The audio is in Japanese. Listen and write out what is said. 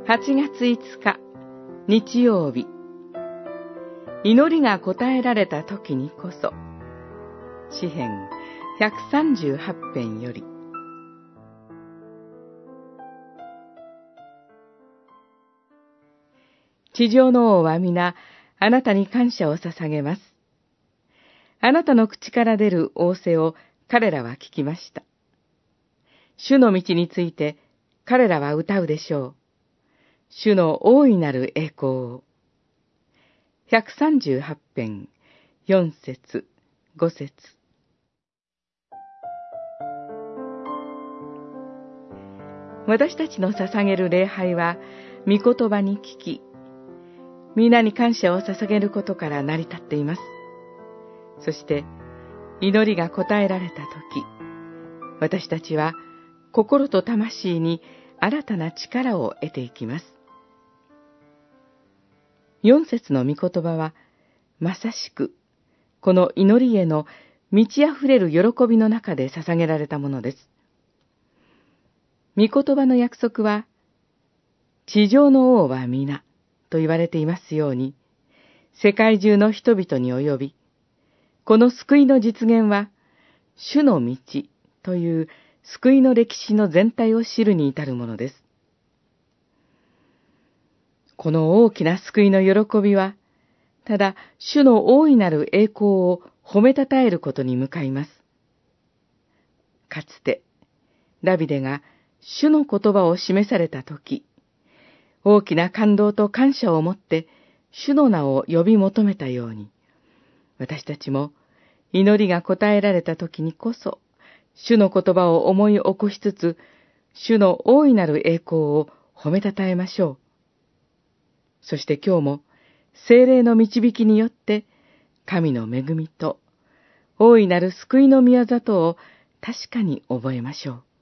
8月5日、日曜日。祈りが答えられた時にこそ。詩編138編より。地上の王は皆、あなたに感謝を捧げます。あなたの口から出る仰せを彼らは聞きました。主の道について彼らは歌うでしょう。主の大いなる栄光を。138編、4節、5節。私たちの捧げる礼拝は、御言葉に聞き、皆に感謝を捧げることから成り立っています。そして、祈りが答えられたとき、私たちは心と魂に新たな力を得ていきます。4節の御言葉は、まさしく、この祈りへの満ち溢れる喜びの中で捧げられたものです。御言葉の約束は、地上の王は皆、と言われていますように、世界中の人々に及び、この救いの実現は、主の道という救いの歴史の全体を知るに至るものです。この大きな救いの喜びは、ただ主の大いなる栄光を褒めたたえることに向かいます。かつて、ダビデが主の言葉を示されたとき、大きな感動と感謝を持って主の名を呼び求めたように、私たちも祈りが答えられたときにこそ、主の言葉を思い起こしつつ、主の大いなる栄光を褒めたたえましょう。そして今日も、聖霊の導きによって、神の恵みと、大いなる救いの御業とを確かに覚えましょう。